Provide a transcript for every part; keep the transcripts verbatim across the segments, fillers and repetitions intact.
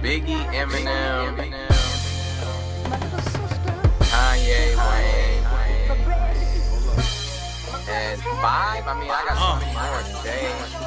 Biggie, Eminem, Kanye, Wayne, and five. I mean, I got so many more today.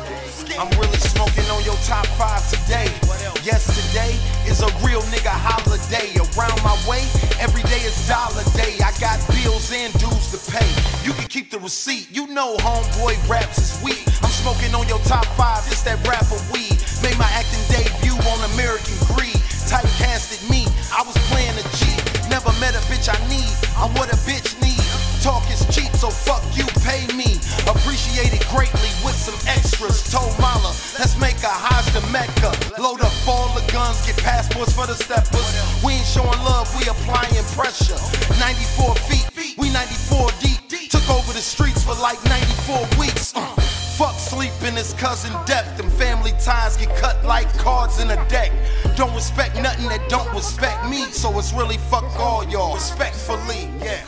I'm really smoking on your top five today. Yesterday is a real nigga holiday. Around my way, every day is dollar day. I got bills and dues to pay. You can keep the receipt. You know homeboy raps is weak. I'm smoking on your top five, this that rapper weed. Made my acting debut on American Greed. Typecasted me, I was playing a G. Never met a bitch I need, I'm what a bitch need. Talk is cheap, so fuck you, pay me. Appreciate it greatly with some extras. Told Mala, let's make a Hajj to Mecca. Load up all the guns, get passports for the steppers. We ain't showing love, we applying pressure. ninety-four feet, we ninety-four deep. Took over the streets for like ninety-four weeks. Uh, fuck sleeping, it's cousin death. Them family ties get cut like cards in a deck. Don't respect nothing that don't respect me. So it's really fuck all y'all, respectfully, yeah.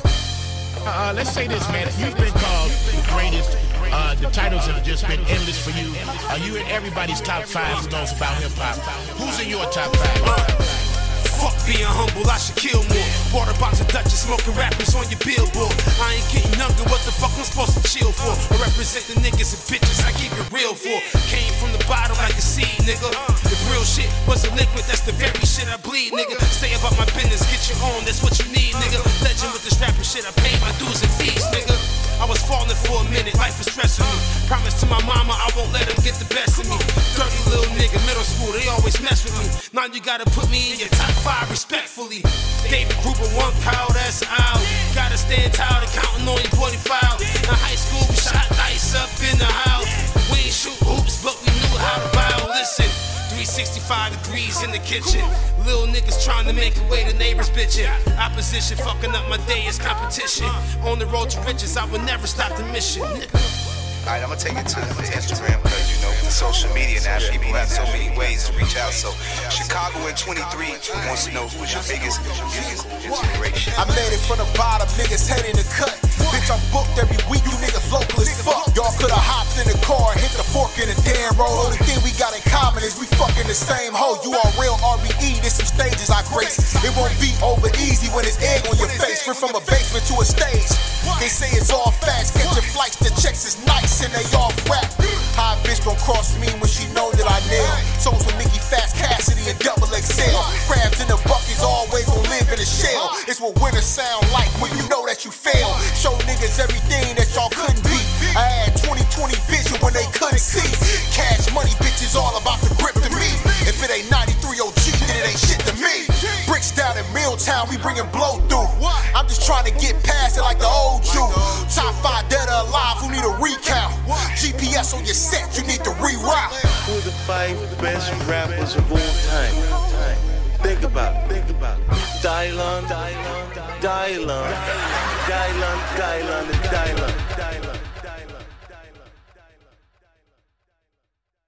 Uh, let's say this, man. You've been called the greatest. Uh, the titles have just been endless for you. Are you in everybody's top five who knows about hip hop? Who's in your top five? Fuck being humble, I should kill more. Bought a box of Dutchess, smoking rappers on your billboard. I ain't getting younger, what the fuck I'm supposed to chill for? I represent the niggas and bitches I keep it real for. Came from the bottom like a seed, nigga. If real shit was a liquid, that's the very shit I bleed, nigga. Stay about my business, get your own, that's what you need, nigga. Legend with this rapper shit, I pay my dues and fees, nigga. I was falling for a minute, life was stressing me. Promise to my mama I won't let him get the best of me. Dirty little nigga, middle school, they always mess with me. Now you gotta put me in your top five respectfully. David Gruber, one cow, that's out. Gotta stand tall and counting on your forty file. In high school, we shot dice up in the house. We ain't shoot hoops, but we knew how to bow. Listen, three sixty-five degrees in the kitchen. Little niggas trying to make a way to neighbors bitching. Opposition fucking up my day is competition. On the road to riches, I will never stop the mission. Alright, I'm gonna take it to Instagram because you know with social media now people have so many ways to reach out. So Chicago at twenty-three wants to know who's your biggest musical inspiration. I made it from the bottom, niggas head in the cut. Bitch, I'm booked every week, you niggas local as fuck. Y'all could've hopped in the car and hit the fork in the damn road. Only thing we got in common is we fucking the same hoe. You are real R B E, there's some stages I grace. It won't be over easy when it's egg on your face. We're from a basement to a stage. They say it's all fast, catch your flights, the checks is nice and they all rap. High bitch gon' cross me when she know that I nail. Souls with Mickey Fast Cassidy and double X L. Crabs in the buckets always gon' live in a shell. It's what winter sound like when you know that you fail. Show niggas everything that y'all couldn't be. I had twenty twenty vision when they couldn't see. Cash money, bitches all about the grip to me. If it ain't ninety-three O G, then it ain't shit to me. Bricks down in Milltown, we bringin' blow through. I'm just trying to get past it like the old Jew. Top five dead or alive, who need a recount? G P S on your set, you need to reroute. Who are the five best rappers of all time? Think about it, think about it. Dylan, Dylan, Dylan, Dylan, Dylan, and Dylan.